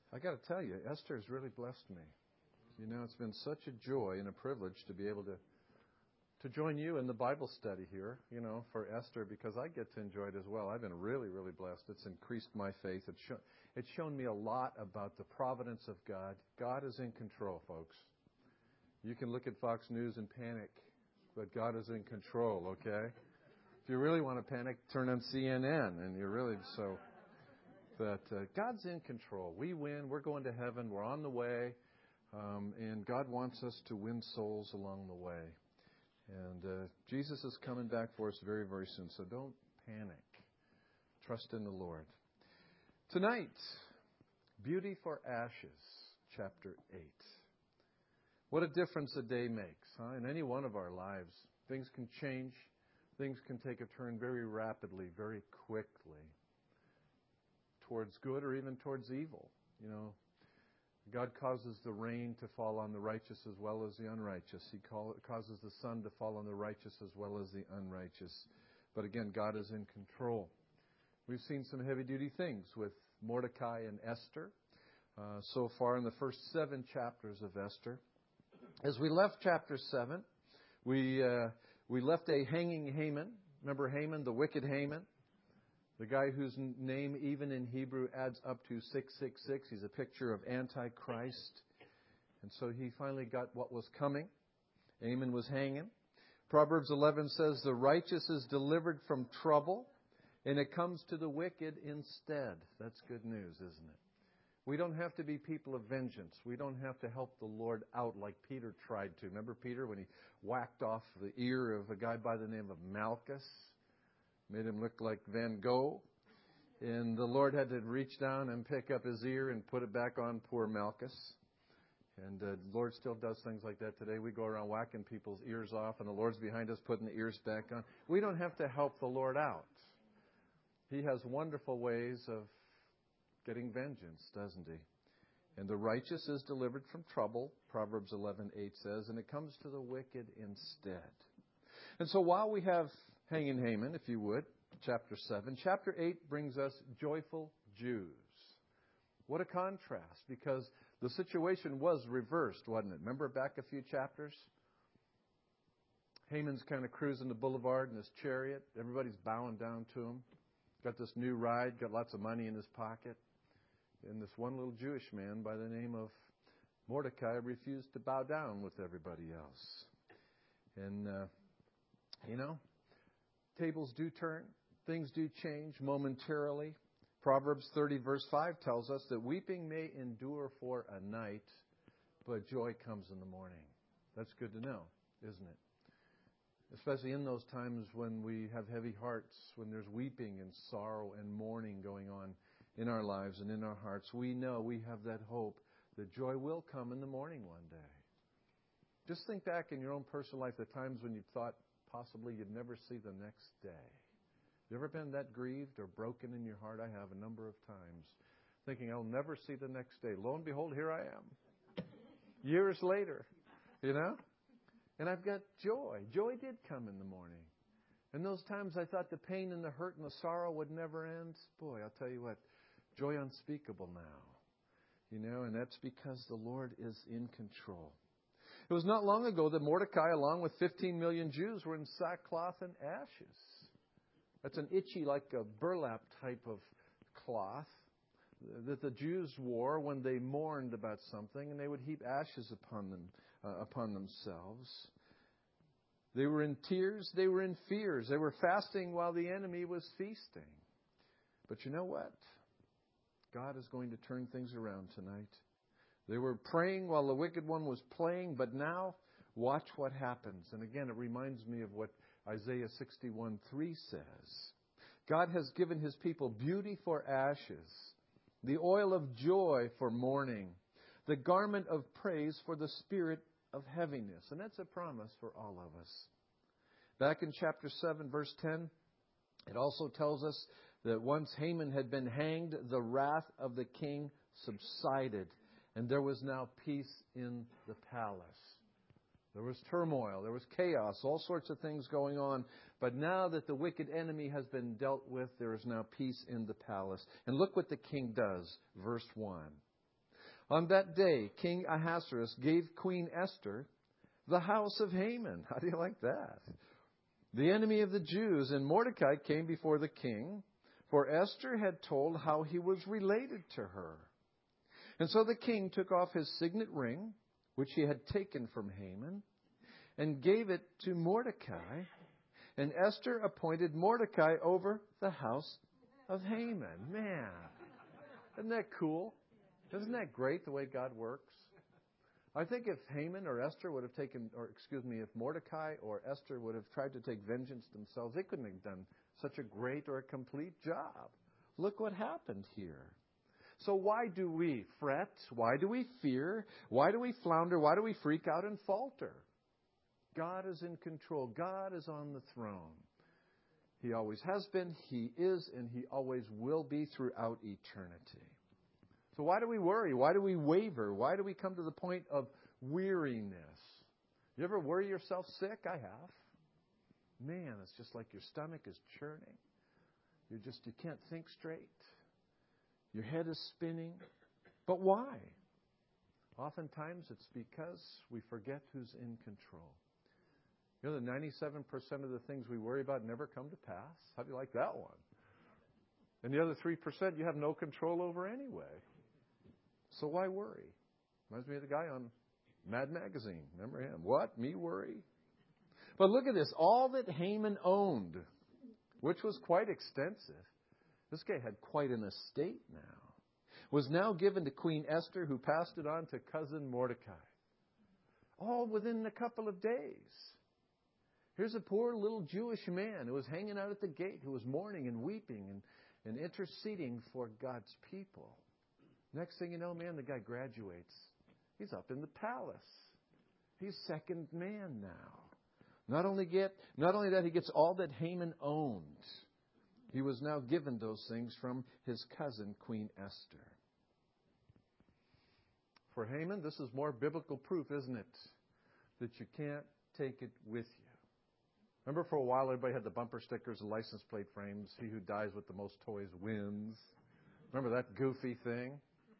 I got to tell you, Esther has really blessed me. You know, it's been such a joy and a privilege to be able to join you in the Bible study here, you know, for Esther, because I get to enjoy it as well. I've been really, really blessed. It's increased my faith. It's shown me a lot about the providence of God. God is in control, folks. You can look at Fox News and panic, but God is in control, okay? If you really want to panic, turn on CNN, and you're really so... But God's in control. We win. We're going to heaven. We're on the way. And God wants us to win souls along the way. And Jesus is coming back for us very, very soon. So don't panic. Trust in the Lord. Tonight, Beauty for Ashes, chapter 8. What a difference a day makes, huh? In any one of our lives, things can change. Things can take a turn very rapidly, very quickly, towards good or even towards evil. You know, God causes the rain to fall on the righteous as well as the unrighteous. He causes the sun to fall on the righteous as well as the unrighteous. But again, God is in control. We've seen some heavy-duty things with Mordecai and Esther so far in the first 7 chapters of Esther. As we left chapter 7, we left a hanging Haman. Remember Haman, the wicked Haman? The guy whose name, even in Hebrew, adds up to 666. He's a picture of Antichrist. And so he finally got what was coming. Haman was hanging. Proverbs 11 says, the righteous is delivered from trouble, and it comes to the wicked instead. That's good news, isn't it? We don't have to be people of vengeance. We don't have to help the Lord out like Peter tried to. Remember Peter when he whacked off the ear of a guy by the name of Malchus? Made him look like Van Gogh. And the Lord had to reach down and pick up his ear and put it back on poor Malchus. And the Lord still does things like that today. We go around whacking people's ears off, and the Lord's behind us putting the ears back on. We don't have to help the Lord out. He has wonderful ways of getting vengeance, doesn't he? And the righteous is delivered from trouble, Proverbs 11:8 says, and it comes to the wicked instead. And so while we have hanging Haman, if you would, chapter 7. Chapter 8 brings us joyful Jews. What a contrast, because the situation was reversed, wasn't it? Remember back a few chapters? Haman's kind of cruising the boulevard in his chariot. Everybody's bowing down to him. Got this new ride, got lots of money in his pocket. And this one little Jewish man by the name of Mordecai refused to bow down with everybody else. And, tables do turn. Things do change momentarily. Proverbs 30 verse 5 tells us that weeping may endure for a night, but joy comes in the morning. That's good to know, isn't it? Especially in those times when we have heavy hearts, when there's weeping and sorrow and mourning going on in our lives and in our hearts. We know we have that hope that joy will come in the morning one day. Just think back in your own personal life, the times when you thought possibly you'd never see the next day. You ever been that grieved or broken in your heart? I have a number of times, thinking I'll never see the next day. Lo and behold, here I am. Years later, and I've got joy. Joy did come in the morning. And those times I thought the pain and the hurt and the sorrow would never end. Boy, I'll tell you what, joy unspeakable now. And that's because the Lord is in control. It was not long ago that Mordecai, along with 15 million Jews, were in sackcloth and ashes. That's an itchy, like a burlap type of cloth that the Jews wore when they mourned about something, and they would heap ashes upon themselves. They were in tears. They were in fears. They were fasting while the enemy was feasting. But you know what? God is going to turn things around tonight. They were praying while the wicked one was playing, but now watch what happens. And again, it reminds me of what Isaiah 61:3 says. God has given His people beauty for ashes, the oil of joy for mourning, the garment of praise for the spirit of heaviness. And that's a promise for all of us. Back in chapter 7, verse 10, it also tells us that once Haman had been hanged, the wrath of the king subsided, and there was now peace in the palace. There was turmoil, there was chaos, all sorts of things going on. But now that the wicked enemy has been dealt with, there is now peace in the palace. And look what the king does, verse 1. On that day, King Ahasuerus gave Queen Esther the house of Haman. How do you like that? The enemy of the Jews, and Mordecai came before the king, for Esther had told how he was related to her. And so the king took off his signet ring, which he had taken from Haman, and gave it to Mordecai. And Esther appointed Mordecai over the house of Haman. Man, isn't that cool? Isn't that great the way God works? I think if Haman or Esther would have if Mordecai or Esther would have tried to take vengeance themselves, they couldn't have done such a great or a complete job. Look what happened here. So why do we fret? Why do we fear? Why do we flounder? Why do we freak out and falter? God is in control. God is on the throne. He always has been, He is, and He always will be throughout eternity. So why do we worry? Why do we waver? Why do we come to the point of weariness? You ever worry yourself sick? I have. Man, it's just like your stomach is churning. You can't think straight. Your head is spinning. But why? Oftentimes it's because we forget who's in control. You know, the 97% of the things we worry about never come to pass. How do you like that one? And the other 3% you have no control over anyway. So why worry? Reminds me of the guy on Mad Magazine. Remember him? What? Me worry? But look at this. All that Haman owned, which was quite extensive, this guy had quite an estate now, was now given to Queen Esther, who passed it on to cousin Mordecai. All within a couple of days. Here's a poor little Jewish man who was hanging out at the gate, who was mourning and weeping and interceding for God's people. Next thing you know, man, the guy graduates. He's up in the palace. He's second man now. Not only that, he gets all that Haman owned. He was now given those things from his cousin, Queen Esther. For Haman, this is more biblical proof, isn't it? That you can't take it with you. Remember for a while everybody had the bumper stickers, the license plate frames, he who dies with the most toys wins. Remember that goofy thing?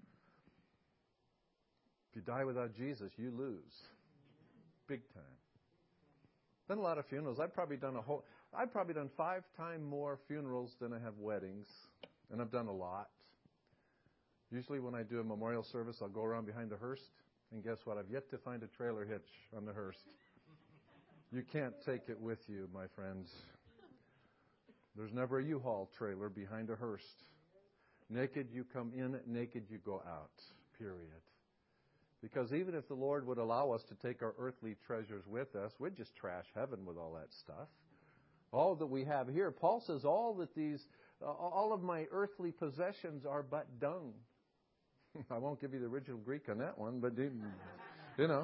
If you die without Jesus, you lose. Big time. Done a lot of funerals. I've probably done 5 times more funerals than I have weddings. And I've done a lot. Usually when I do a memorial service, I'll go around behind the hearse. And guess what? I've yet to find a trailer hitch on the hearse. You can't take it with you, my friends. There's never a U-Haul trailer behind a hearse. Naked you come in, naked you go out. Period. Because even if the Lord would allow us to take our earthly treasures with us, we'd just trash heaven with all that stuff. All that we have here. Paul says all of my earthly possessions are but dung. I won't give you the original Greek on that one, but doo-doo.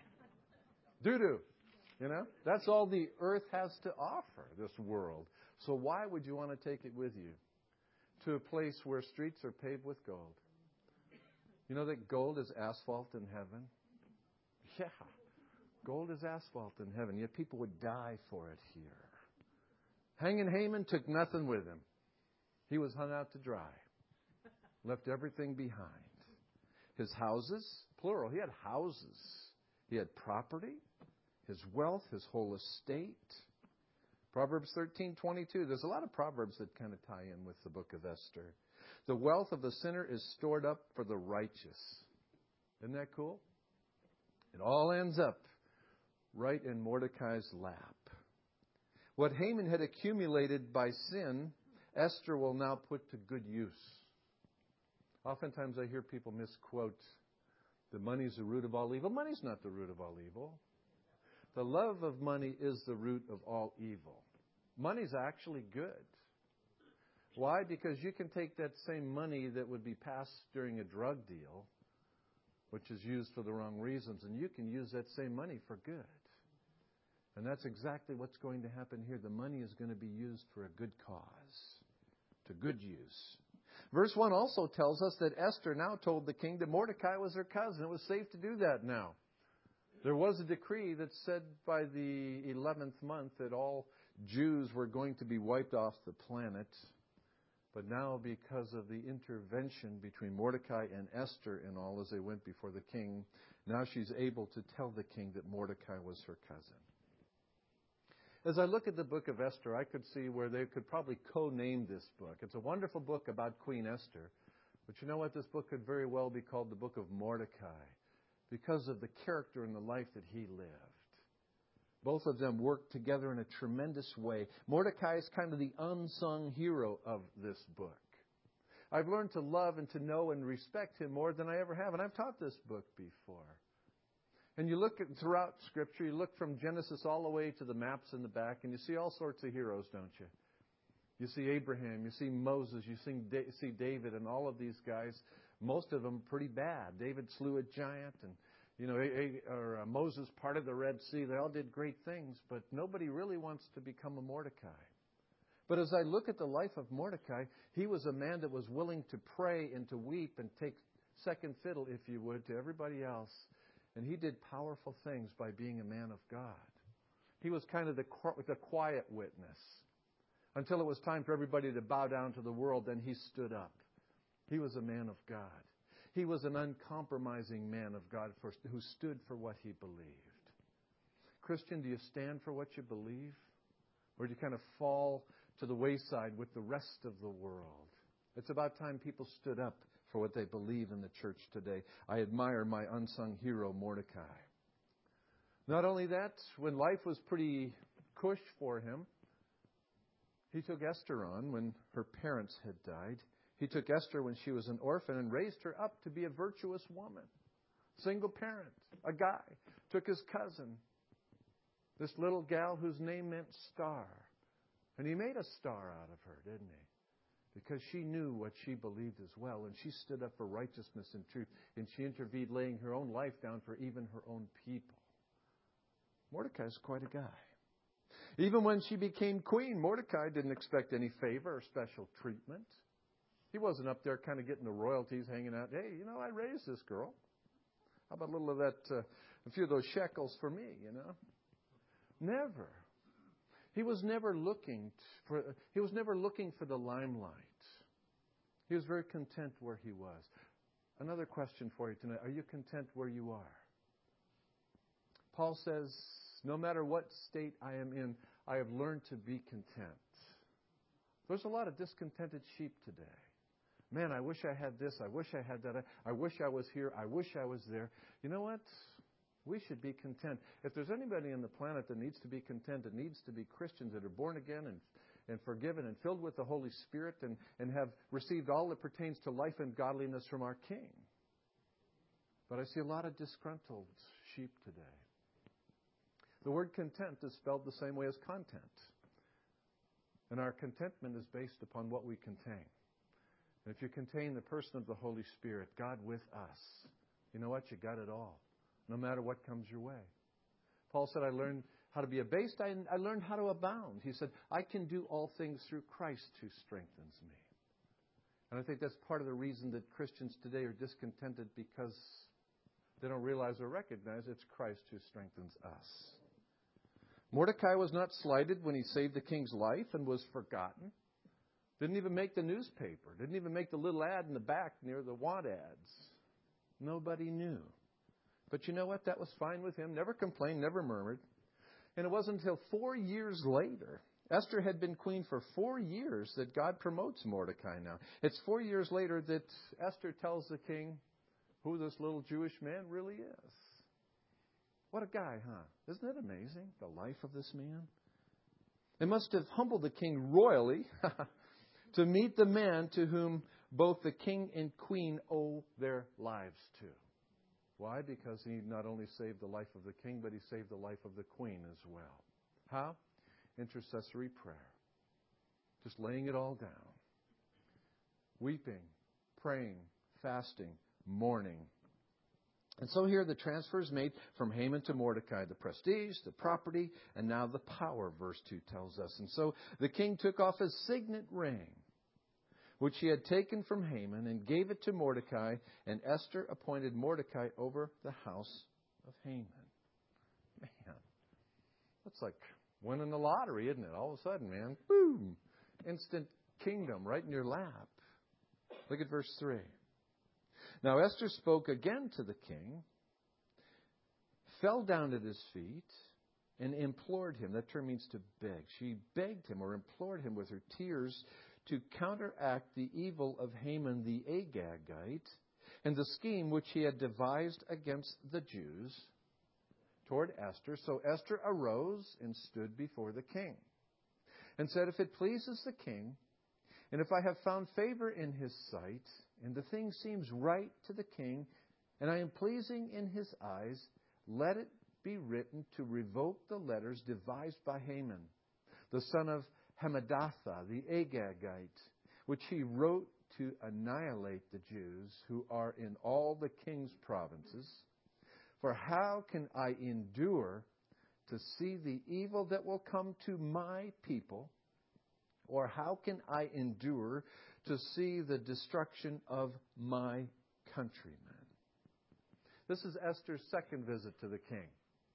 That's all the earth has to offer, this world. So why would you want to take it with you to a place where streets are paved with gold? You know that gold is asphalt in heaven? Yeah, gold is asphalt in heaven, yet people would die for it here. Hanging Haman took nothing with him. He was hung out to dry. Left everything behind. His houses, plural, he had houses. He had property, his wealth, his whole estate. Proverbs 13:22. There's a lot of proverbs that kind of tie in with the book of Esther. The wealth of the sinner is stored up for the righteous. Isn't that cool? It all ends up right in Mordecai's lap. What Haman had accumulated by sin, Esther will now put to good use. Oftentimes I hear people misquote, the money's the root of all evil. Money's not the root of all evil. The love of money is the root of all evil. Money's actually good. Why? Because you can take that same money that would be passed during a drug deal, which is used for the wrong reasons, and you can use that same money for good. And that's exactly what's going to happen here. The money is going to be used for a good cause, to good use. Verse 1 also tells us that Esther now told the king that Mordecai was her cousin. It was safe to do that now. There was a decree that said by the 11th month that all Jews were going to be wiped off the planet. But now, because of the intervention between Mordecai and Esther and all as they went before the king, now she's able to tell the king that Mordecai was her cousin. As I look at the book of Esther, I could see where they could probably co-name this book. It's a wonderful book about Queen Esther. But you know what? This book could very well be called the book of Mordecai because of the character and the life that he lived. Both of them worked together in a tremendous way. Mordecai is kind of the unsung hero of this book. I've learned to love and to know and respect him more than I ever have. And I've taught this book before. And you look at throughout Scripture, you look from Genesis all the way to the maps in the back, and you see all sorts of heroes, don't you? You see Abraham, you see Moses, you see David, and all of these guys. Most of them pretty bad. David slew a giant, and Moses parted the Red Sea. They all did great things, but nobody really wants to become a Mordecai. But as I look at the life of Mordecai, he was a man that was willing to pray and to weep and take second fiddle, if you would, to everybody else. And he did powerful things by being a man of God. He was kind of the quiet witness. Until it was time for everybody to bow down to the world, then he stood up. He was a man of God. He was an uncompromising man of God who stood for what he believed. Christian, do you stand for what you believe? Or do you kind of fall to the wayside with the rest of the world? It's about time people stood up for what they believe in the church today. I admire my unsung hero, Mordecai. Not only that, when life was pretty cush for him, he took Esther on when her parents had died. He took Esther when she was an orphan and raised her up to be a virtuous woman. Single parent, a guy. Took his cousin, this little gal whose name meant star. And he made a star out of her, didn't he? Because she knew what she believed as well. And she stood up for righteousness and truth. And she intervened, laying her own life down for even her own people. Mordecai's quite a guy. Even when she became queen, Mordecai didn't expect any favor or special treatment. He wasn't up there kind of getting the royalties hanging out. Hey, I raised this girl. How about a little of that, a few of those shekels for me, Never. He was never looking for the limelight. He was very content where he was. Another question for you tonight. Are you content where you are? Paul says, no matter what state I am in, I have learned to be content. There's a lot of discontented sheep today. Man, I wish I had this. I wish I had that. I wish I was here. I wish I was there. You know what? We should be content. If there's anybody on the planet that needs to be content, it needs to be Christians that are born again and forgiven and filled with the Holy Spirit and have received all that pertains to life and godliness from our King. But I see a lot of disgruntled sheep today. The word content is spelled the same way as content. And our contentment is based upon what we contain. And if you contain the person of the Holy Spirit, God with us, you know what? You got it all, no matter what comes your way. Paul said, I learned how to be abased. I learned how to abound. He said, I can do all things through Christ who strengthens me. And I think that's part of the reason that Christians today are discontented, because they don't realize or recognize it's Christ who strengthens us. Mordecai was not slighted when he saved the king's life and was forgotten. Didn't even make the newspaper. Didn't even make the little ad in the back near the want ads. Nobody knew. But you know what? That was fine with him. Never complained, never murmured. And it wasn't until 4 years later, Esther had been queen for 4 years, that God promotes Mordecai now. It's 4 years later that Esther tells the king who this little Jewish man really is. What a guy, huh? Isn't it amazing, the life of this man? It must have humbled the king royally to meet the man to whom both the king and queen owe their lives to. Why? Because he not only saved the life of the king, but he saved the life of the queen as well. How? Intercessory prayer. Just laying it all down. Weeping, praying, fasting, mourning. And so here the transfer is made from Haman to Mordecai. The prestige, the property, and now the power, verse 2 tells us. And so the king took off his signet ring, which he had taken from Haman, and gave it to Mordecai, and Esther appointed Mordecai over the house of Haman. Man, that's like winning the lottery, isn't it? All of a sudden, man, boom, instant kingdom right in your lap. Look at verse 3. Now Esther spoke again to the king, fell down at his feet, and implored him. That term means to beg. She begged him or implored him with her tears to counteract the evil of Haman the Agagite and the scheme which he had devised against the Jews toward Esther. So Esther arose and stood before the king and said, if it pleases the king, and if I have found favor in his sight, and the thing seems right to the king, and I am pleasing in his eyes, let it be written to revoke the letters devised by Haman, the son of Hammedatha, the Agagite, which he wrote to annihilate the Jews who are in all the king's provinces. For how can I endure to see the evil that will come to my people? Or how can I endure to see the destruction of my countrymen? This is Esther's second visit to the king.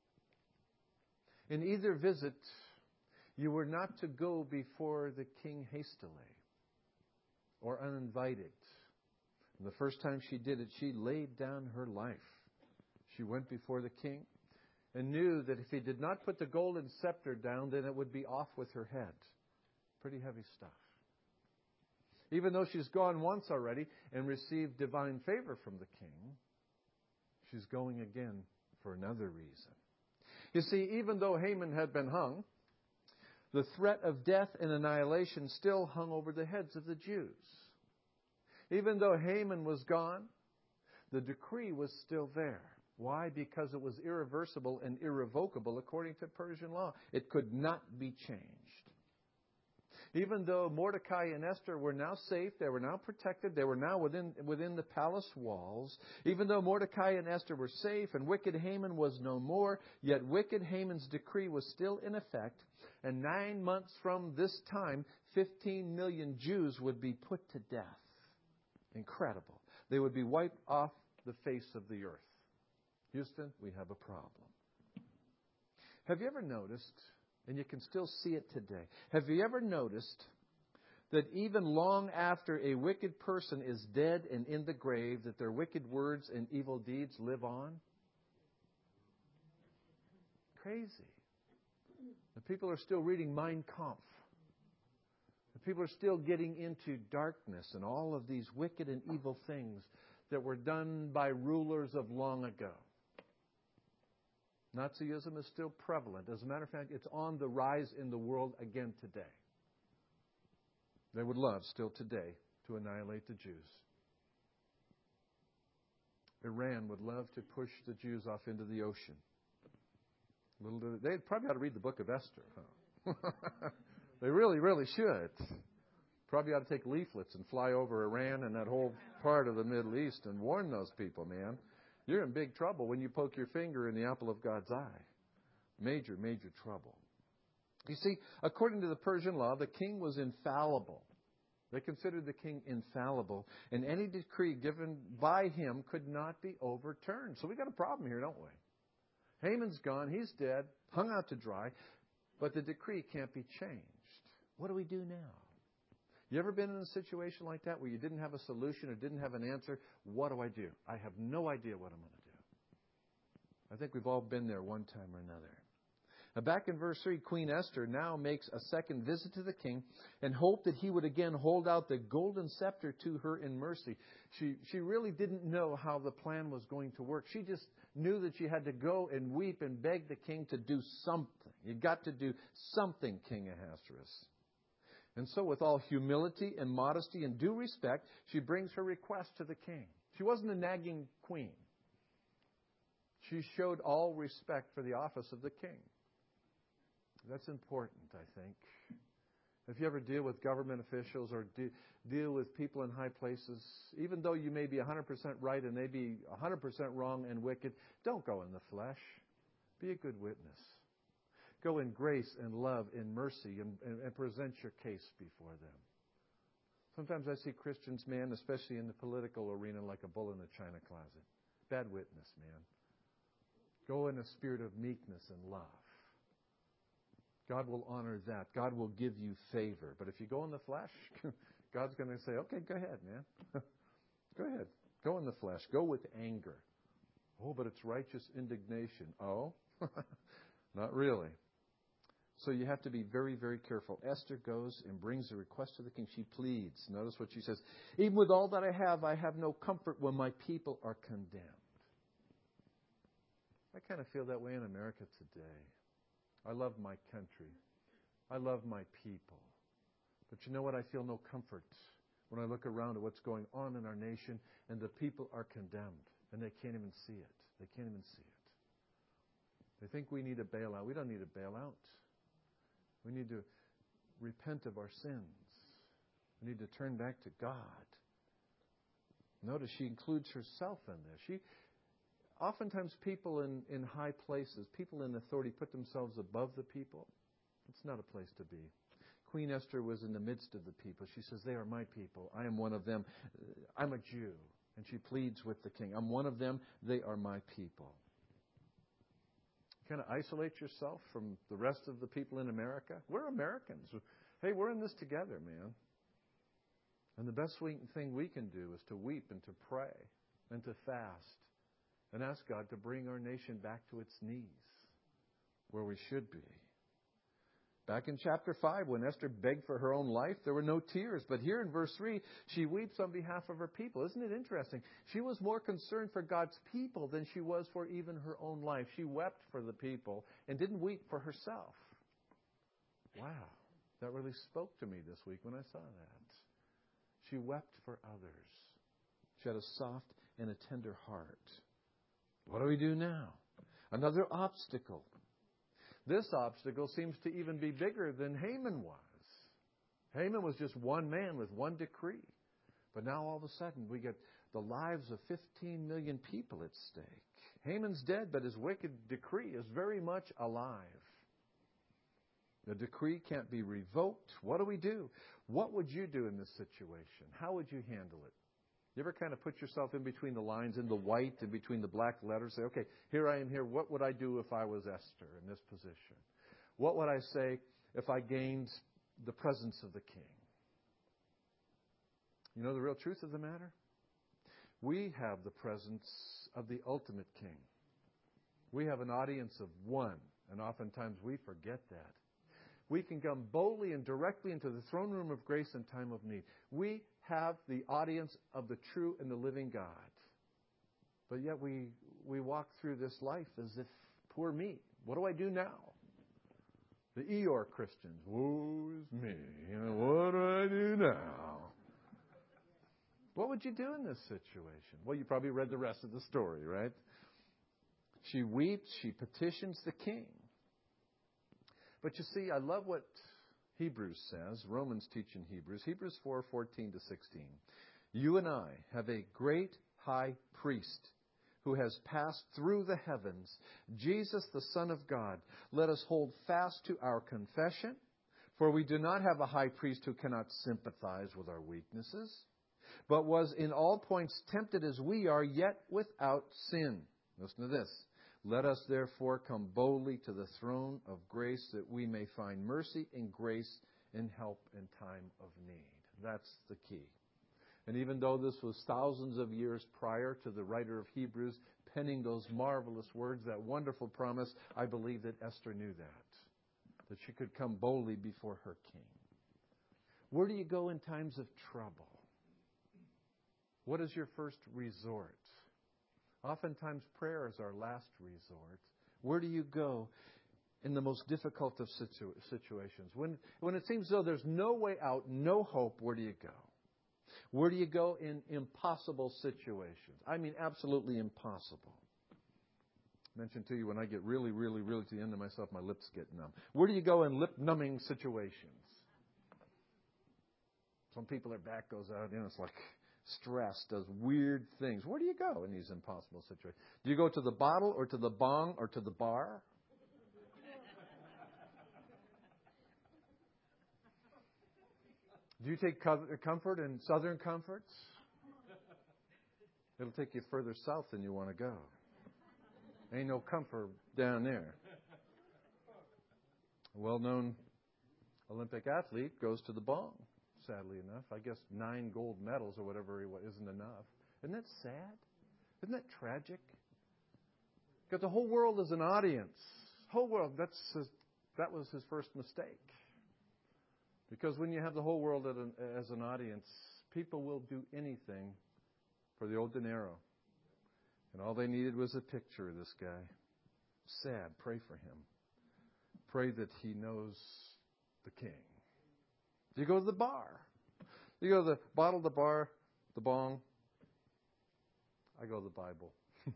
In either visit, you were not to go before the king hastily or uninvited. And the first time she did it, she laid down her life. She went before the king and knew that if he did not put the golden scepter down, then it would be off with her head. Pretty heavy stuff. Even though she's gone once already and received divine favor from the king, she's going again for another reason. You see, even though Haman had been hung, the threat of death and annihilation still hung over the heads of the Jews. Even though Haman was gone, the decree was still there. Why? Because it was irreversible and irrevocable according to Persian law. It could not be changed. Even though Mordecai and Esther were now safe, they were now protected, they were now within the palace walls, even though Mordecai and Esther were safe and wicked Haman was no more, yet wicked Haman's decree was still in effect, and 9 months from this time, 15 million Jews would be put to death. Incredible. They would be wiped off the face of the earth. Houston, we have a problem. Have you ever noticed, and you can still see it today, have you ever noticed that even long after a wicked person is dead and in the grave, that their wicked words and evil deeds live on? Crazy. The people are still reading Mein Kampf. The people are still getting into darkness and all of these wicked and evil things that were done by rulers of long ago. Nazism is still prevalent. As a matter of fact, it's on the rise in the world again today. They would love still today to annihilate the Jews. Iran would love to push the Jews off into the ocean. They probably ought to read the book of Esther. Huh? They really, really should. Probably ought to take leaflets and fly over Iran and that whole part of the Middle East and warn those people, man. You're in big trouble when you poke your finger in the apple of God's eye. Major, major trouble. You see, according to the Persian law, the king was infallible. They considered the king infallible, and any decree given by him could not be overturned. So we got a problem here, don't we? Haman's gone, he's dead, hung out to dry, but the decree can't be changed. What do we do now? You ever been in a situation like that where you didn't have a solution or didn't have an answer? What do I do? I have no idea what I'm going to do. I think we've all been there one time or another. Now back in verse 3, Queen Esther now makes a second visit to the king and hoped that he would again hold out the golden scepter to her in mercy. She really didn't know how the plan was going to work. She just knew that she had to go and weep and beg the king to do something. You got to do something, King Ahasuerus. And so with all humility and modesty and due respect, she brings her request to the king. She wasn't a nagging queen. She showed all respect for the office of the king. That's important, I think. If you ever deal with government officials or deal with people in high places, even though you may be 100% right and they be 100% wrong and wicked, don't go in the flesh. Be a good witness. Go in grace and love and mercy and present your case before them. Sometimes I see Christians, man, especially in the political arena, like a bull in a china closet. Bad witness, man. Go in a spirit of meekness and love. God will honor that. God will give you favor. But if you go in the flesh, God's going to say, okay, go ahead, man. Go ahead. Go in the flesh. Go with anger. Oh, but it's righteous indignation. Oh, not really. So you have to be very, very careful. Esther goes and brings a request to the king. She pleads. Notice what she says. Even with all that I have no comfort when my people are condemned. I kind of feel that way in America today. I love my country. I love my people. But you know what? I feel no comfort when I look around at what's going on in our nation and the people are condemned and they can't even see it. They can't even see it. They think we need a bailout. We don't need a bailout. We need to repent of our sins. We need to turn back to God. Notice she includes herself in this. Oftentimes people in high places, people in authority put themselves above the people. It's not a place to be. Queen Esther was in the midst of the people. She says, they are my people. I am one of them. I'm a Jew. And she pleads with the king. I'm one of them. They are my people. Kind of isolate yourself from the rest of the people in America. We're Americans. Hey, we're in this together, man. And the best thing we can do is to weep and to pray and to fast and ask God to bring our nation back to its knees where we should be. Back in chapter 5, when Esther begged for her own life, there were no tears. But here in verse 3, she weeps on behalf of her people. Isn't it interesting? She was more concerned for God's people than she was for even her own life. She wept for the people and didn't weep for herself. Wow, that really spoke to me this week when I saw that. She wept for others. She had a soft and a tender heart. What do we do now? Another obstacle. This obstacle seems to even be bigger than Haman was. Haman was just one man with one decree. But now all of a sudden we get the lives of 15 million people at stake. Haman's dead, but his wicked decree is very much alive. The decree can't be revoked. What do we do? What would you do in this situation? How would you handle it? You ever kind of put yourself in between the lines, in the white, in between the black letters? Say, okay, here I am here. What would I do if I was Esther in this position? What would I say if I gained the presence of the king? You know the real truth of the matter? We have the presence of the ultimate king. We have an audience of one, and oftentimes we forget that. We can come boldly and directly into the throne room of grace in time of need. We have the audience of the true and the living God. But yet we walk through this life as if, poor me, what do I do now? The Eeyore Christians, woe is me, what do I do now? What would you do in this situation? Well, you probably read the rest of the story, right? She weeps, she petitions the king. But you see, I love what Hebrews says. Romans teach in Hebrews. Hebrews 4:14 to 16. You and I have a great high priest who has passed through the heavens, Jesus, the Son of God. Let us hold fast to our confession, for we do not have a high priest who cannot sympathize with our weaknesses, but was in all points tempted as we are, yet without sin. Listen to this. Let us therefore come boldly to the throne of grace that we may find mercy and grace and help in time of need. That's the key. And even though this was thousands of years prior to the writer of Hebrews penning those marvelous words, that wonderful promise, I believe that Esther knew that she could come boldly before her king. Where do you go in times of trouble? What is your first resort? Oftentimes prayer is our last resort. Where do you go in the most difficult of situations? When it seems as though there's no way out, no hope, where do you go? Where do you go in impossible situations? I mean, absolutely impossible. I mentioned to you when I get really, really, really to the end of myself, my lips get numb. Where do you go in lip-numbing situations? Some people, their back goes out, it's like stress, does weird things. Where do you go in these impossible situations? Do you go to the bottle or to the bong or to the bar? Do you take comfort in Southern comforts? It'll take you further south than you want to go. Ain't no comfort down there. A well-known Olympic athlete goes to the bong, sadly enough. I guess 9 gold medals or whatever isn't enough. Isn't that sad? Isn't that tragic? Because the whole world is an audience. Whole world, that was his first mistake. Because when you have the whole world as an audience, people will do anything for the old dinero. And all they needed was a picture of this guy. Sad. Pray for him. Pray that he knows the King. You go to the bar. You go to the bottle, the bar, the bong. I go to the Bible.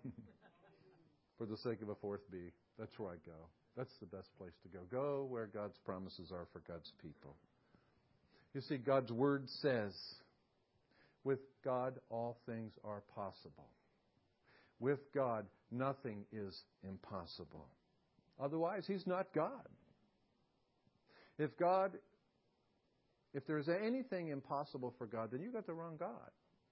For the sake of a 4th B. That's where I go. That's the best place to go. Go where God's promises are for God's people. You see, God's Word says, with God all things are possible. With God, nothing is impossible. Otherwise, He's not God. If there's anything impossible for God, then you got the wrong God.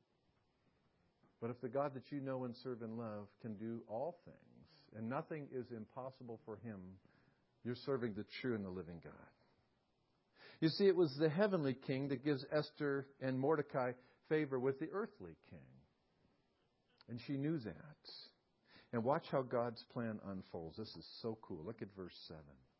But if the God that you know and serve and love can do all things, and nothing is impossible for Him, you're serving the true and the living God. You see, it was the heavenly king that gives Esther and Mordecai favor with the earthly king. And she knew that. And watch how God's plan unfolds. This is so cool. Look at verse 7.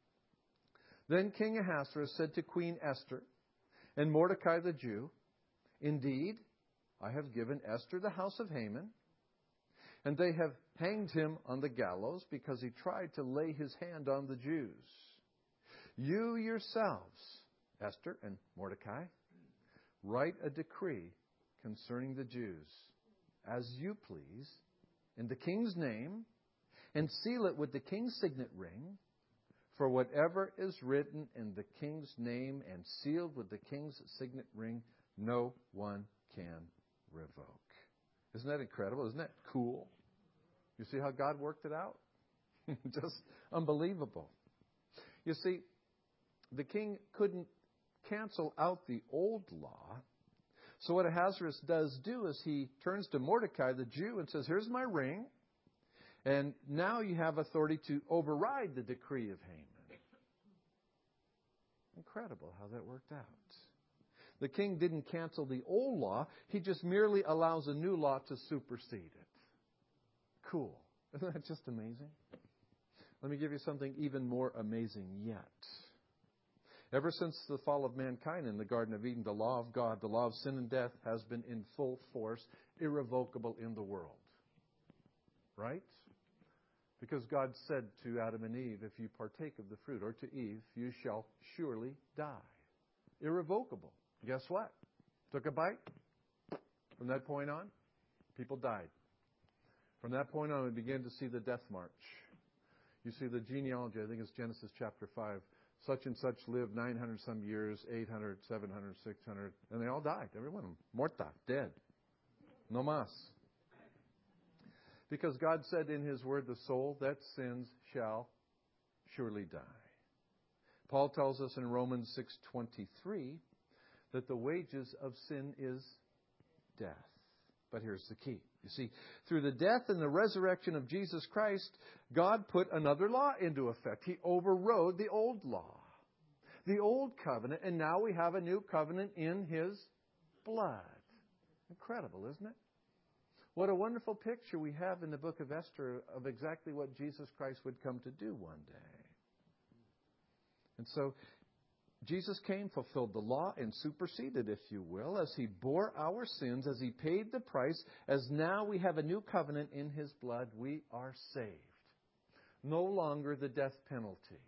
Then King Ahasuerus said to Queen Esther and Mordecai the Jew, "Indeed, I have given Esther the house of Haman, and they have hanged him on the gallows because he tried to lay his hand on the Jews. You yourselves, Esther and Mordecai, write a decree concerning the Jews, as you please, in the king's name, and seal it with the king's signet ring. For whatever is written in the king's name and sealed with the king's signet ring, no one can revoke." Isn't that incredible? Isn't that cool? You see how God worked it out? Just unbelievable. You see, the king couldn't cancel out the old law. So what Ahasuerus does do is he turns to Mordecai, the Jew, and says, "Here's my ring. And now you have authority to override the decree of Haman." Incredible how that worked out. The king didn't cancel the old law. He just merely allows a new law to supersede it. Cool. Isn't that just amazing? Let me give you something even more amazing yet. Ever since the fall of mankind in the Garden of Eden, the law of God, the law of sin and death, has been in full force, irrevocable in the world. Right? Because God said to Adam and Eve, "If you partake of the fruit," or to Eve, "you shall surely die." Irrevocable. Guess what? Took a bite. From that point on, people died. From that point on, we began to see the death march. You see the genealogy, I think it's Genesis chapter 5. Such and such lived 900 some years, 800, 700, 600, and they all died. Every one of them. Morta, dead. No mas. Because God said in His Word, the soul that sins shall surely die. Paul tells us in Romans 6:23 that the wages of sin is death. But here's the key. You see, through the death and the resurrection of Jesus Christ, God put another law into effect. He overrode the old law, the old covenant, and now we have a new covenant in His blood. Incredible, isn't it? What a wonderful picture we have in the book of Esther of exactly what Jesus Christ would come to do one day. And so, Jesus came, fulfilled the law, and superseded, if you will, as He bore our sins, as He paid the price, as now we have a new covenant in His blood, we are saved. No longer the death penalty.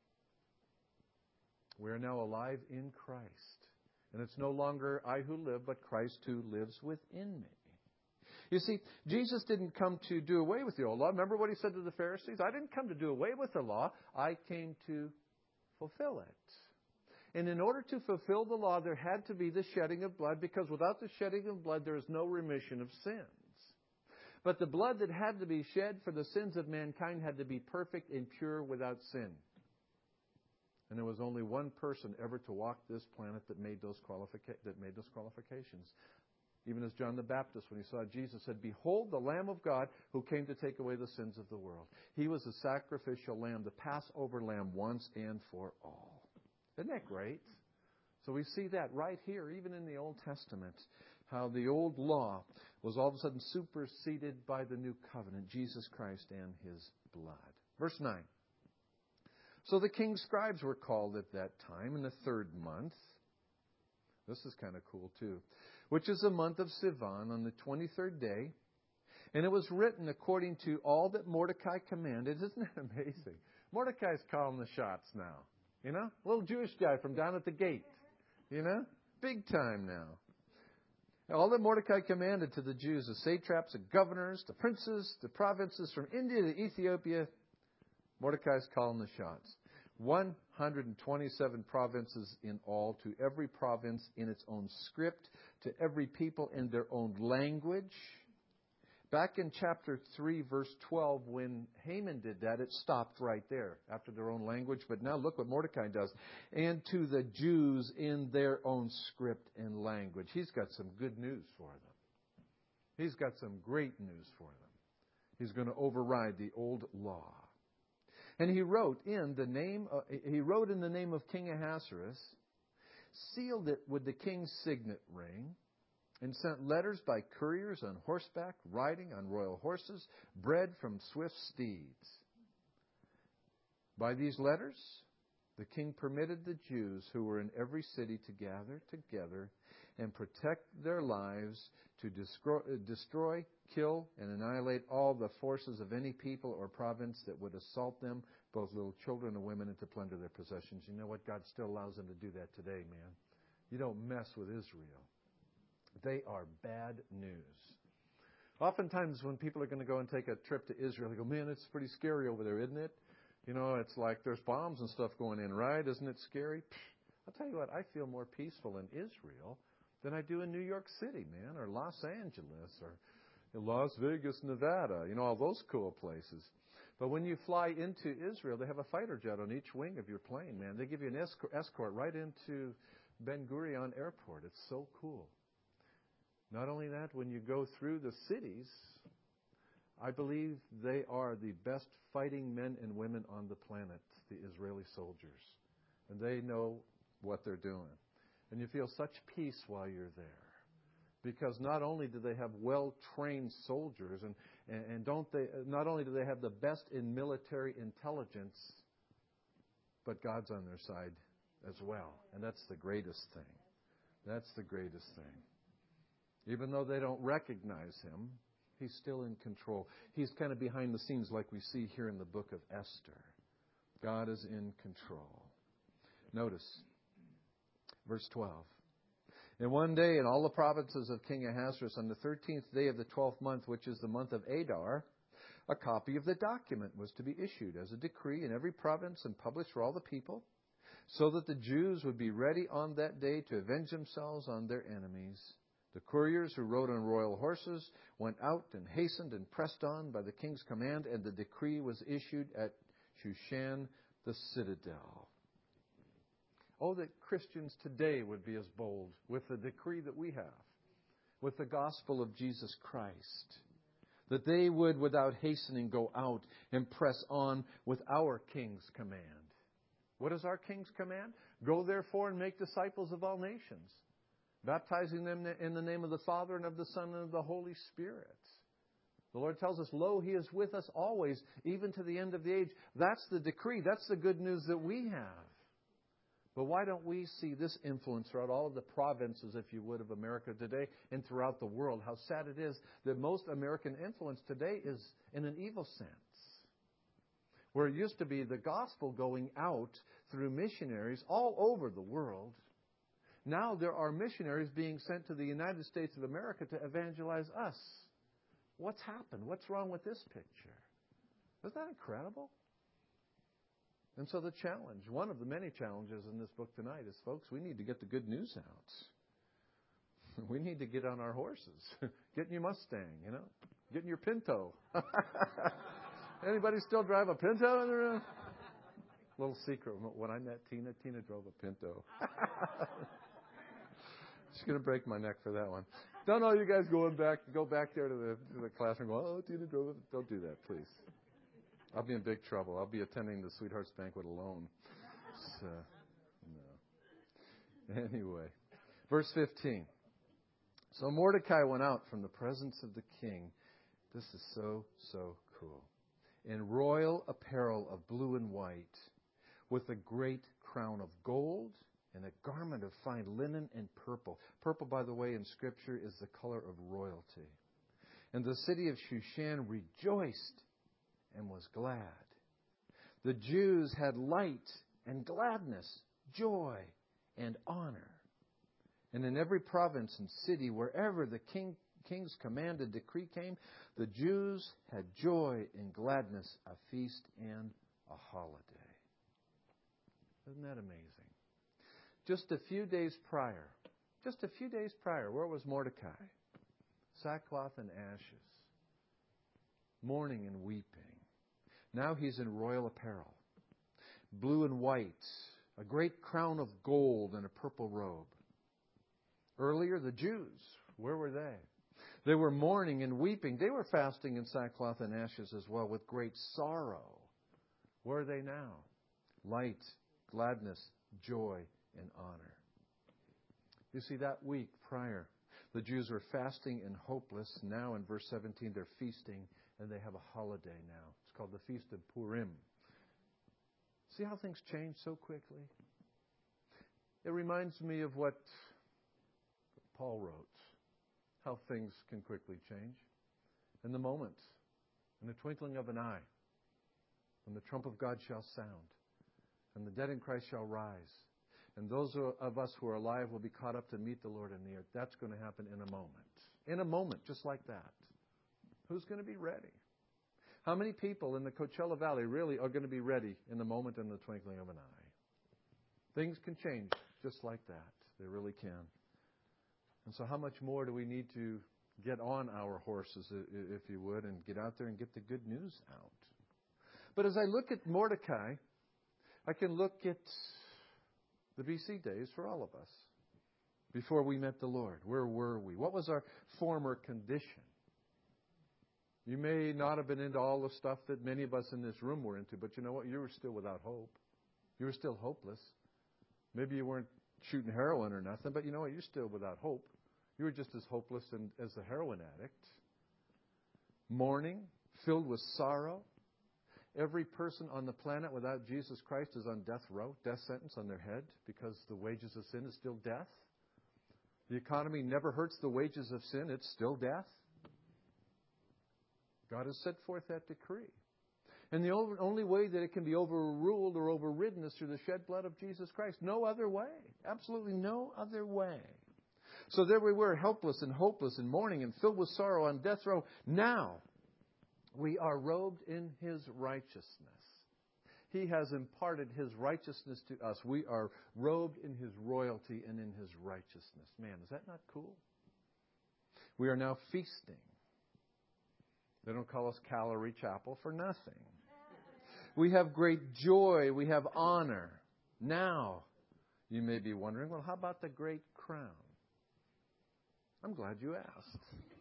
We are now alive in Christ. And it's no longer I who live, but Christ who lives within me. You see, Jesus didn't come to do away with the old law. Remember what He said to the Pharisees? I didn't come to do away with the law. I came to fulfill it. And in order to fulfill the law, there had to be the shedding of blood, because without the shedding of blood, there is no remission of sins. But the blood that had to be shed for the sins of mankind had to be perfect and pure without sin. And there was only one person ever to walk this planet that made those qualifications. Even as John the Baptist, when he saw Jesus, said, "Behold the Lamb of God who came to take away the sins of the world." He was the sacrificial lamb, the Passover lamb once and for all. Isn't that great? So we see that right here, even in the Old Testament, how the old law was all of a sudden superseded by the new covenant, Jesus Christ and His blood. Verse 9. So the king's scribes were called at that time in the 3rd month. This is kind of cool too. Which is the month of Sivan, on the 23rd day. And it was written according to all that Mordecai commanded. Isn't that amazing? Mordecai's calling the shots now. You know? Little Jewish guy from down at the gate. You know? Big time now. All that Mordecai commanded to the Jews, the satraps, the governors, the princes, the provinces from India to Ethiopia, Mordecai's calling the shots. 127 provinces in all, to every province in its own script, to every people in their own language. Back in chapter 3, verse 12, when Haman did that, it stopped right there, after their own language. But now look what Mordecai does. And to the Jews in their own script and language. He's got some good news for them. He's got some great news for them. He's going to override the old law. And he wrote in the name of King Ahasuerus, sealed it with the king's signet ring, and sent letters by couriers on horseback, riding on royal horses, bred from swift steeds. By these letters, the king permitted the Jews who were in every city to gather together and protect their lives, to destroy, kill, and annihilate all the forces of any people or province that would assault them, both little children and women, and to plunder their possessions. You know what? God still allows them to do that today, man. You don't mess with Israel. They are bad news. Oftentimes when people are going to go and take a trip to Israel, they go, "Man, it's pretty scary over there, isn't it? You know, it's like there's bombs and stuff going in, right? Isn't it scary?" I'll tell you what, I feel more peaceful in Israel than I do in New York City, man, or Los Angeles, or Las Vegas, Nevada, you know, all those cool places. But when you fly into Israel, they have a fighter jet on each wing of your plane, man. They give you an escort right into Ben Gurion Airport. It's so cool. Not only that, when you go through the cities, I believe they are the best fighting men and women on the planet, the Israeli soldiers. And they know what they're doing. And you feel such peace while you're there. Because not only do they have well-trained soldiers, and not only do they have the best in military intelligence, but God's on their side as well. And that's the greatest thing. That's the greatest thing. Even though they don't recognize Him, He's still in control. He's kind of behind the scenes like we see here in the book of Esther. God is in control. Notice, verse 12. And one day in all the provinces of King Ahasuerus, on the 13th day of the 12th month, which is the month of Adar, a copy of the document was to be issued as a decree in every province and published for all the people, so that the Jews would be ready on that day to avenge themselves on their enemies. The couriers who rode on royal horses went out and hastened and pressed on by the king's command, and the decree was issued at Shushan, the citadel. Oh, that Christians today would be as bold with the decree that we have, with the gospel of Jesus Christ, that they would, without hastening, go out and press on with our King's command. What is our King's command? Go, therefore, and make disciples of all nations, baptizing them in the name of the Father and of the Son and of the Holy Spirit. The Lord tells us, "Lo, He is with us always, even to the end of the age." That's the decree. That's the good news that we have. But why don't we see this influence throughout all of the provinces, if you would, of America today and throughout the world? How sad it is that most American influence today is in an evil sense. Where it used to be the gospel going out through missionaries all over the world. Now there are missionaries being sent to the United States of America to evangelize us. What's happened? What's wrong with this picture? Isn't that incredible? And so the challenge, one of the many challenges in this book tonight is, folks, we need to get the good news out. We need to get on our horses. Get in your Mustang, you know. Get in your Pinto. Anybody still drive a Pinto in the room? Little secret. When I met Tina drove a Pinto. She's going to break my neck for that one. Don't all you guys go back there to the classroom and go, oh, Tina drove it. Don't do that, please. I'll be in big trouble. I'll be attending the Sweethearts Banquet alone. So, no. Anyway, verse 15. So Mordecai went out from the presence of the king. This is so cool. In royal apparel of blue and white, with a great crown of gold and a garment of fine linen and purple. Purple, by the way, in Scripture is the color of royalty. And the city of Shushan rejoiced and was glad. The Jews had light and gladness, joy and honor. And in every province and city, wherever the king's command and decree came, the Jews had joy and gladness, a feast and a holiday. Isn't that amazing? Just a few days prior, where was Mordecai? Sackcloth and ashes, mourning and weeping. Now he's in royal apparel, blue and white, a great crown of gold and a purple robe. Earlier, the Jews, where were they? They were mourning and weeping. They were fasting in sackcloth and ashes as well, with great sorrow. Where are they now? Light, gladness, joy, and honor. You see, that week prior, the Jews were fasting and hopeless. Now in verse 17, they're feasting, and they have a holiday now. It's called the Feast of Purim. See how things change so quickly? It reminds me of what Paul wrote, how things can quickly change. In the moment, in the twinkling of an eye, when the trump of God shall sound, and the dead in Christ shall rise, and those of us who are alive will be caught up to meet the Lord in the air. That's going to happen in a moment. In a moment, just like that. Who's going to be ready? How many people in the Coachella Valley really are going to be ready in the moment, in the twinkling of an eye? Things can change just like that. They really can. And so how much more do we need to get on our horses, if you would, and get out there and get the good news out? But as I look at Mordecai, I can look at the BC days for all of us. Before we met the Lord, where were we? What was our former condition? You may not have been into all the stuff that many of us in this room were into, but you know what? You were still without hope. You were still hopeless. Maybe you weren't shooting heroin or nothing, but you know what? You're still without hope. You were just as hopeless as the heroin addict. Mourning, filled with sorrow. Every person on the planet without Jesus Christ is on death row, death sentence on their head, because the wages of sin is still death. The economy never hurts the wages of sin. It's still death. God has set forth that decree. And the only way that it can be overruled or overridden is through the shed blood of Jesus Christ. No other way. Absolutely no other way. So there we were, helpless and hopeless and mourning and filled with sorrow on death row. Now we are robed in His righteousness. He has imparted His righteousness to us. We are robed in His royalty and in His righteousness. Man, is that not cool? We are now feasting. They don't call us Calvary Chapel for nothing. We have great joy. We have honor. Now, you may be wondering, well, how about the great crown? I'm glad you asked.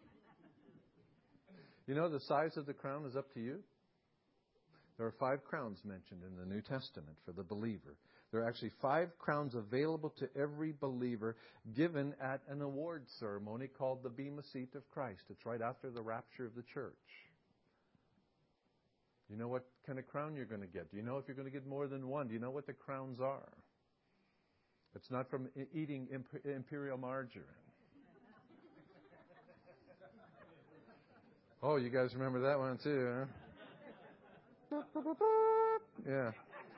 You know, the size of the crown is up to you. There are 5 crowns mentioned in the New Testament for the believer. There are actually 5 crowns available to every believer, given at an award ceremony called the Bema Seat of Christ. It's right after the rapture of the church. You know what kind of crown you're going to get? Do you know if you're going to get more than one? Do you know what the crowns are? It's not from eating imperial margarine. Oh, you guys remember that one too, huh? Yeah.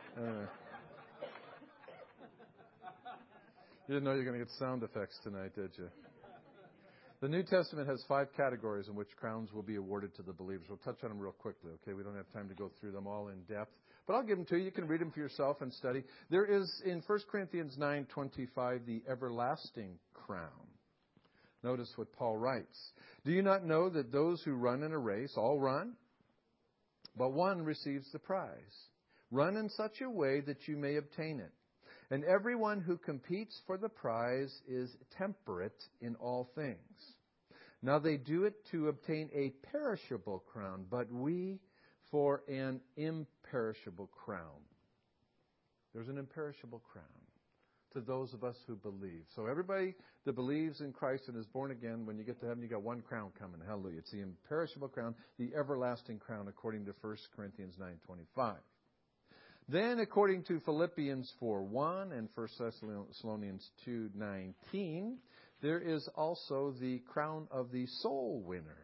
You didn't know you were going to get sound effects tonight, did you? The New Testament has 5 categories in which crowns will be awarded to the believers. We'll touch on them real quickly, okay? We don't have time to go through them all in depth. But I'll give them to you. You can read them for yourself and study. There is, in 1 Corinthians 9:25, the everlasting crown. Notice what Paul writes. Do you not know that those who run in a race all run, but one receives the prize? Run in such a way that you may obtain it. And everyone who competes for the prize is temperate in all things. Now they do it to obtain a perishable crown, but we for an imperishable crown. There's an imperishable crown to those of us who believe. So everybody that believes in Christ and is born again, when you get to heaven, you got one crown coming. Hallelujah. It's the imperishable crown, the everlasting crown, according to 1 Corinthians 9:25. Then, according to Philippians 4:1 and 1 Thessalonians 2:19, there is also the crown of the soul winner.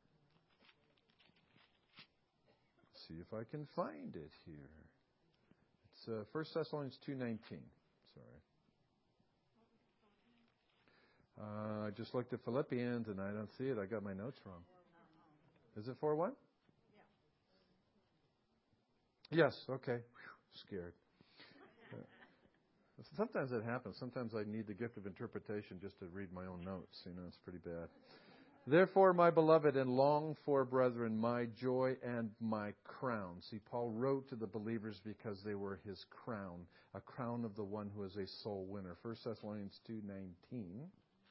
Let's see if I can find it here. It's 1 Thessalonians 2:19. Sorry. I just looked at Philippians and I don't see it. I got my notes wrong. Is it 4:1? Yes, okay. Whew, scared. Sometimes it happens. Sometimes I need the gift of interpretation just to read my own notes. It's pretty bad. Therefore, my beloved and longed for brethren, my joy and my crown. See, Paul wrote to the believers because they were his crown, a crown of the one who is a soul winner. 1 Thessalonians 2:19.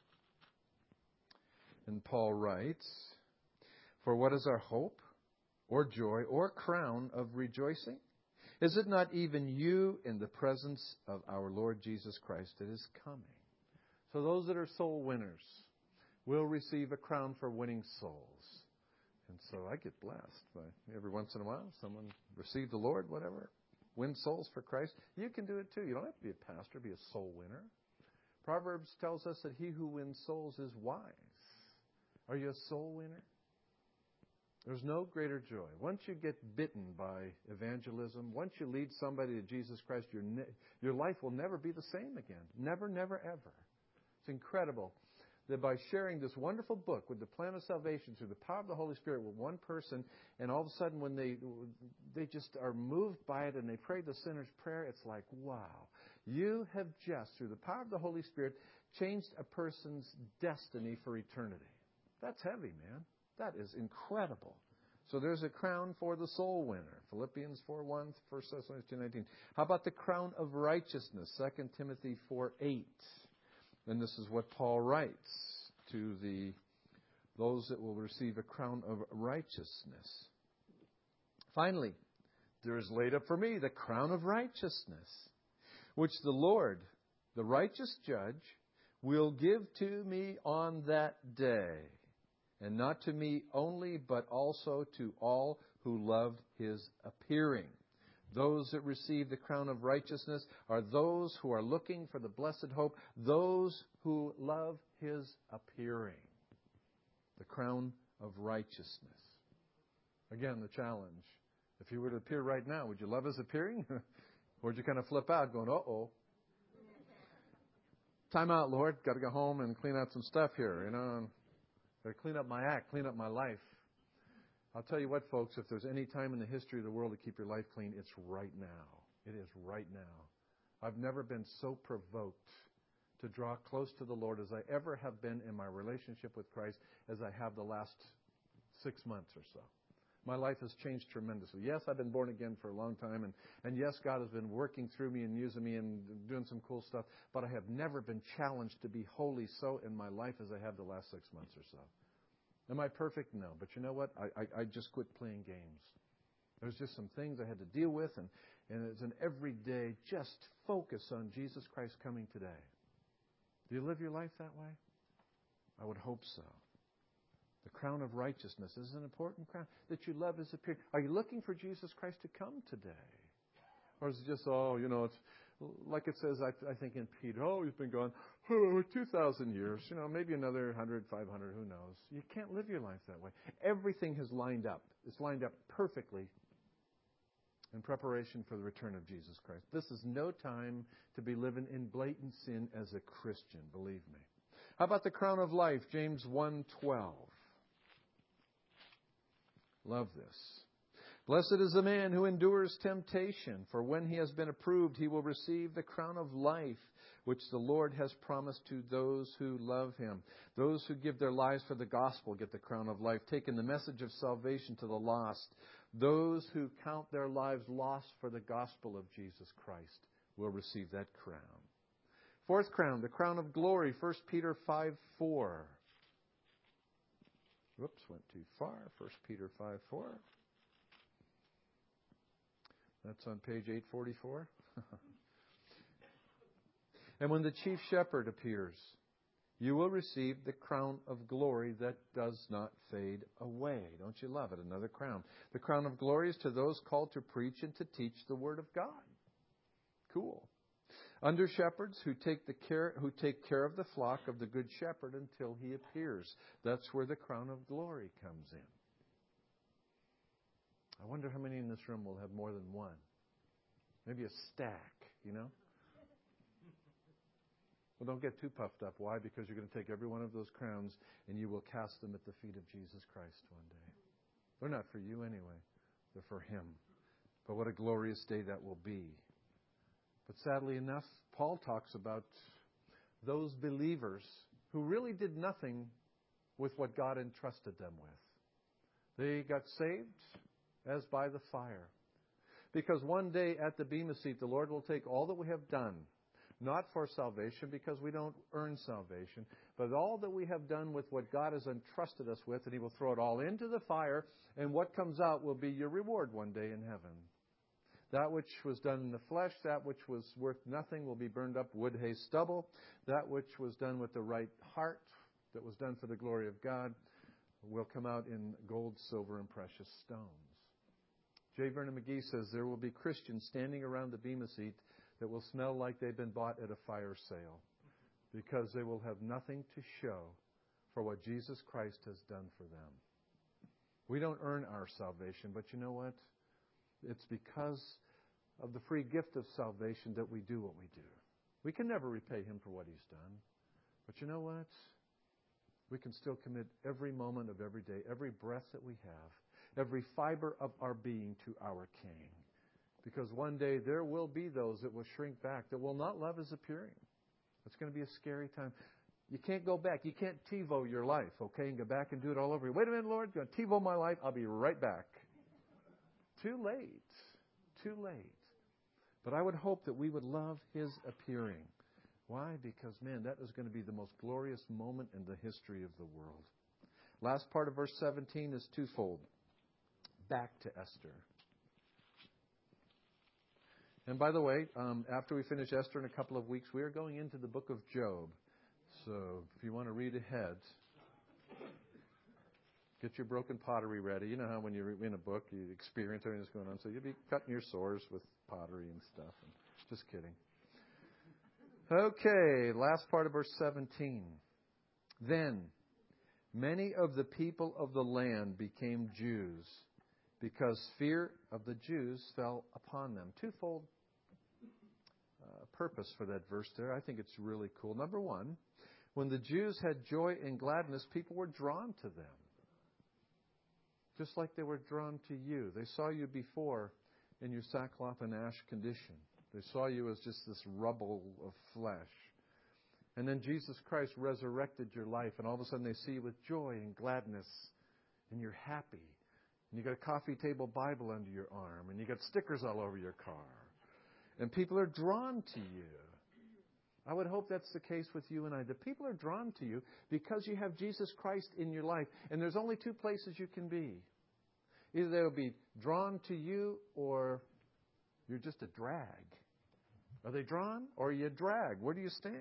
And Paul writes, for what is our hope, or joy, or crown of rejoicing? Is it not even you in the presence of our Lord Jesus Christ that is coming? So those that are soul winners will receive a crown for winning souls. And so I get blessed by every once in a while someone receive the Lord, whatever, win souls for Christ. You can do it too. You don't have to be a pastor, be a soul winner. Proverbs tells us that he who wins souls is wise. Are you a soul winner? There's no greater joy. Once you get bitten by evangelism, once you lead somebody to Jesus Christ, your life will never be the same again. Never, never, ever. It's incredible that by sharing this wonderful book with the plan of salvation through the power of the Holy Spirit with one person, and all of a sudden when they just are moved by it and they pray the sinner's prayer, it's like, wow. You have just, through the power of the Holy Spirit, changed a person's destiny for eternity. That's heavy, man. That is incredible. So there's a crown for the soul winner. Philippians 4:1, 1 Thessalonians 2:19. How about the crown of righteousness? 2 Timothy 4:8. And this is what Paul writes to those that will receive a crown of righteousness. Finally, there is laid up for me the crown of righteousness, which the Lord, the righteous judge, will give to me on that day. And not to me only, but also to all who love his appearing. Those that receive the crown of righteousness are those who are looking for the blessed hope, those who love his appearing. The crown of righteousness. Again, the challenge. If he were to appear right now, would you love his appearing? Or would you kind of flip out going, uh-oh. Time out, Lord. Got to go home and clean out some stuff here, Got to clean up my act, clean up my life. I'll tell you what, folks, if there's any time in the history of the world to keep your life clean, it's right now. It is right now. I've never been so provoked to draw close to the Lord as I ever have been in my relationship with Christ as I have the last 6 months or so. My life has changed tremendously. Yes, I've been born again for a long time, and yes, God has been working through me and using me and doing some cool stuff, but I have never been challenged to be holy so in my life as I have the last 6 months or so. Am I perfect? No. But you know what? I just quit playing games. There's just some things I had to deal with, and it's an everyday just focus on Jesus Christ coming today. Do you live your life that way? I would hope so. The crown of righteousness is an important crown that you love his appearing. Are you looking for Jesus Christ to come today? Or is it just, it's like it says, I think in Peter, he's been gone 2,000 years, maybe another 100, 500, who knows. You can't live your life that way. Everything has lined up. It's lined up perfectly in preparation for the return of Jesus Christ. This is no time to be living in blatant sin as a Christian, believe me. How about the crown of life? James 1:12. Love this. Blessed is the man who endures temptation, for when he has been approved, he will receive the crown of life, which the Lord has promised to those who love him. Those who give their lives for the gospel get the crown of life, taking the message of salvation to the lost. Those who count their lives lost for the gospel of Jesus Christ will receive that crown. Fourth crown, the crown of glory, 1 Peter 5:4. Whoops, went too far. 1 Peter 5:4. That's on page 844. And when the chief shepherd appears, you will receive the crown of glory that does not fade away. Don't you love it? Another crown. The crown of glory is to those called to preach and to teach the word of God. Cool. Under shepherds who take care of the flock of the good shepherd until he appears. That's where the crown of glory comes in. I wonder how many in this room will have more than one. Maybe a stack, you know? Well, don't get too puffed up. Why? Because you're going to take every one of those crowns and you will cast them at the feet of Jesus Christ one day. They're not for you anyway. They're for Him. But what a glorious day that will be. But sadly enough, Paul talks about those believers who really did nothing with what God entrusted them with. They got saved as by the fire. Because one day at the Bema seat, the Lord will take all that we have done, not for salvation, because we don't earn salvation, but all that we have done with what God has entrusted us with, and He will throw it all into the fire, and what comes out will be your reward one day in heaven. That which was done in the flesh, that which was worth nothing, will be burned up, wood, hay, stubble. That which was done with the right heart, that was done for the glory of God, will come out in gold, silver, and precious stones. J. Vernon McGee says there will be Christians standing around the Bema seat that will smell like they've been bought at a fire sale, because they will have nothing to show for what Jesus Christ has done for them. We don't earn our salvation, but you know what? It's because of the free gift of salvation that we do what we do. We can never repay Him for what He's done. But you know what? We can still commit every moment of every day, every breath that we have, every fiber of our being to our King. Because one day there will be those that will shrink back, that will not love His appearing. It's going to be a scary time. You can't go back. You can't TiVo your life, okay, and go back and do it all over. Wait a minute, Lord, you're going to TiVo my life. I'll be right back. Too late. Too late. But I would hope that we would love His appearing. Why? Because, man, that is going to be the most glorious moment in the history of the world. Last part of verse 17 is twofold. Back to Esther. And by the way, after we finish Esther in a couple of weeks, we are going into the book of Job. So if you want to read ahead, get your broken pottery ready. You know how when you're in a book, you experience everything that's going on. So you'll be cutting your sores with pottery and stuff. Just kidding. Okay, last part of verse 17. Then many of the people of the land became Jews, because fear of the Jews fell upon them. Twofold purpose for that verse there. I think it's really cool. Number one, when the Jews had joy and gladness, people were drawn to them. Just like they were drawn to you. They saw you before in your sackcloth and ash condition. They saw you as just this rubble of flesh. And then Jesus Christ resurrected your life, and all of a sudden they see you with joy and gladness, and you're happy. And you got a coffee table Bible under your arm, and you got stickers all over your car. And people are drawn to you. I would hope that's the case with you and I. The people are drawn to you because you have Jesus Christ in your life. And there's only two places you can be. Either they'll be drawn to you, or you're just a drag. Are they drawn, or are you a drag? Where do you stand?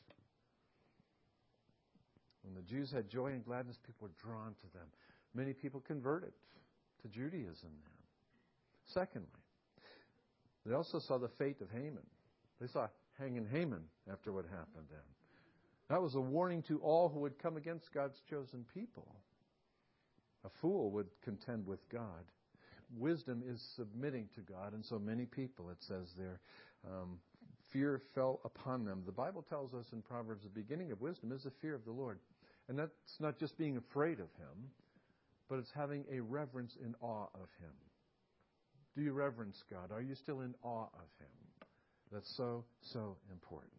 When the Jews had joy and gladness, people were drawn to them. Many people converted to Judaism then. Secondly, they also saw the fate of Haman. They saw hanging Haman after what happened then. That was a warning to all who would come against God's chosen people. A fool would contend with God. Wisdom is submitting to God, and so many people, it says there, fear fell upon them. The Bible tells us in Proverbs, the beginning of wisdom is the fear of the Lord. And that's not just being afraid of Him, but it's having a reverence and awe of Him. Do you reverence God? Are you still in awe of Him? That's so, so important.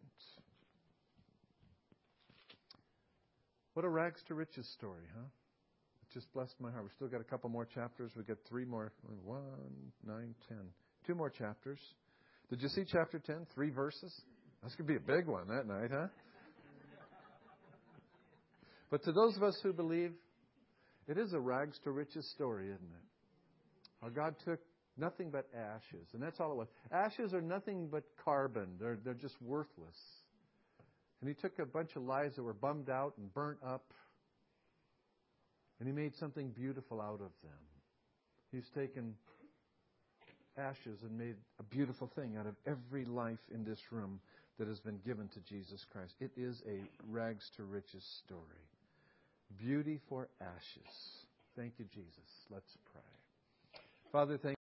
What a rags to riches story, huh? It just blessed my heart. We've still got a couple more chapters. We've got 3 more. 1, 9, 10. 2 more chapters. Did you see chapter 10? 3 verses? That's going to be a big one that night, huh? But to those of us who believe, It is a rags to riches story, isn't it? Our God took nothing but ashes, and that's all it was. Ashes are nothing but carbon. They're just worthless. And He took a bunch of lives that were bummed out and burnt up, and He made something beautiful out of them. He's taken ashes and made a beautiful thing out of every life in this room that has been given to Jesus Christ. It is a rags to riches story. Beauty for ashes. Thank you, Jesus. Let's pray. Father, thank you.